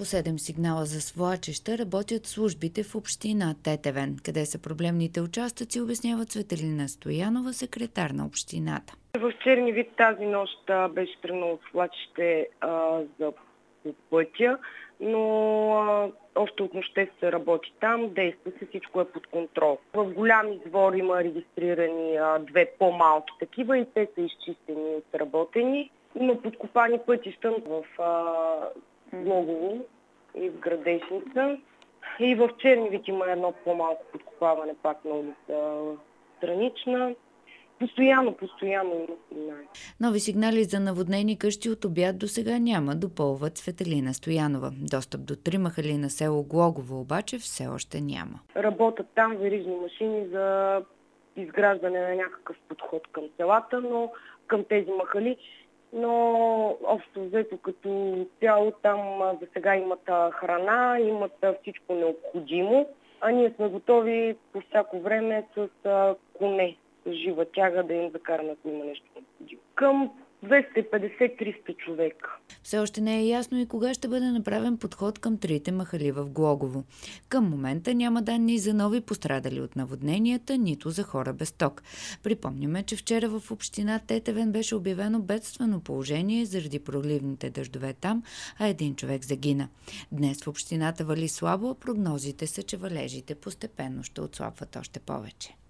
По 7 сигнала за свлачища работят службите в община Тетевен. Къде са проблемните участъци, обяснява Цветелина Стоянова, секретар на общината. В Чернивид тази нощ беше тръгнало свлачище за пътя, но още от нощта се работи там, действа се, всичко е под контрол. В голям извор има регистрирани две по-малки такива и те са изчистени и отработени. Има подкопани пътища в Глогово и в Градешница. И в Чернивид има едно по-малко подкопаване пак на улица Странична. Постоянно има сигнали. Нови сигнали за наводнени къщи от обяд до сега няма, допълва Цветелина Стоянова. Достъп до 3 махали на село Глогово обаче все още няма. Работят там верижни машини за изграждане на някакъв подход към селата, но към тези махали. Но общо взето като цяло там за сега имат храна, имат всичко необходимо, а ние сме готови по всяко време с коне, с жива тяга да им закараме, ако има нещо необходимо. Към 250-300 човека. Все още не е ясно и кога ще бъде направен подход към 3 махали в Глогово. Към момента няма данни за нови пострадали от наводненията, нито за хора без ток. Припомняме, че вчера в община Тетевен беше обявено бедствено положение заради проливните дъждове там, а 1 човек загина. Днес в общината вали слабо, а прогнозите са, че валежите постепенно ще отслабват още повече.